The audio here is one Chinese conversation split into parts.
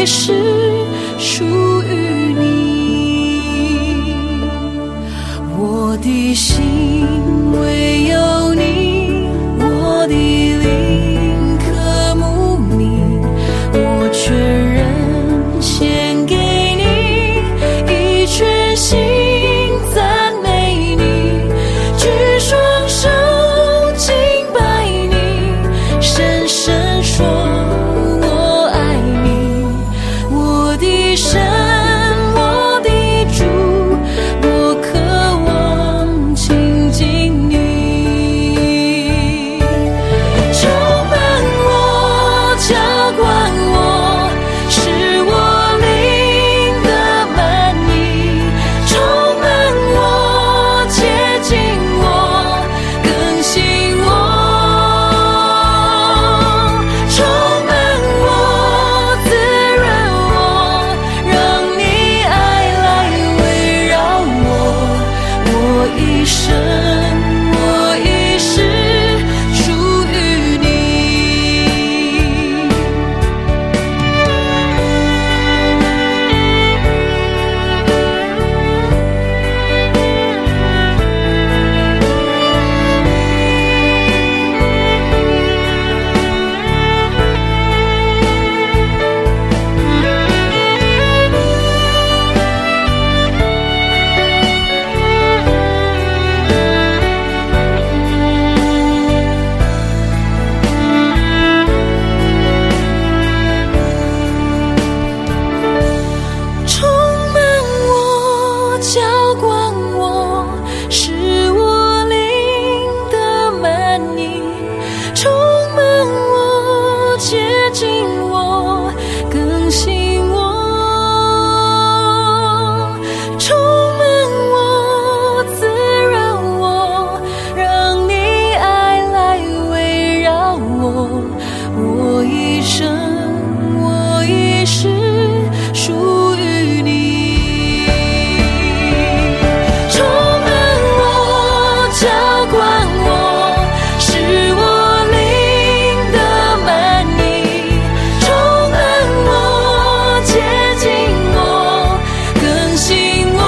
世属于你。我的心唯有你，我的灵渴慕你，我全人献给你，一全心赞美你，举双手敬拜你，深深说我爱你。我的神，我的主，我渴望亲近你。充满我，浇灌我，使我灵的满溢。充满我，接近我，更新我。充满我，滋润我，让你爱来围绕我。我一生，我一世属于你。充满我，浇灌我，使我灵的满溢。充满我，接近我，更新我。充满我，滋润我，让你爱来围绕我。我一生，我一世属于你。充满我，浇灌我，使我灵的满溢。充满我，接近我，更新我。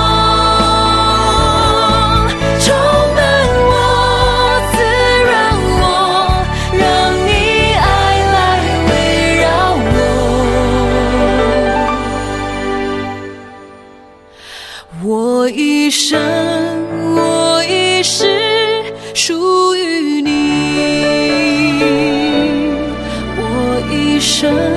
充满我，滋润我，让你爱来围绕我。我一生，我一世属于你。我一生。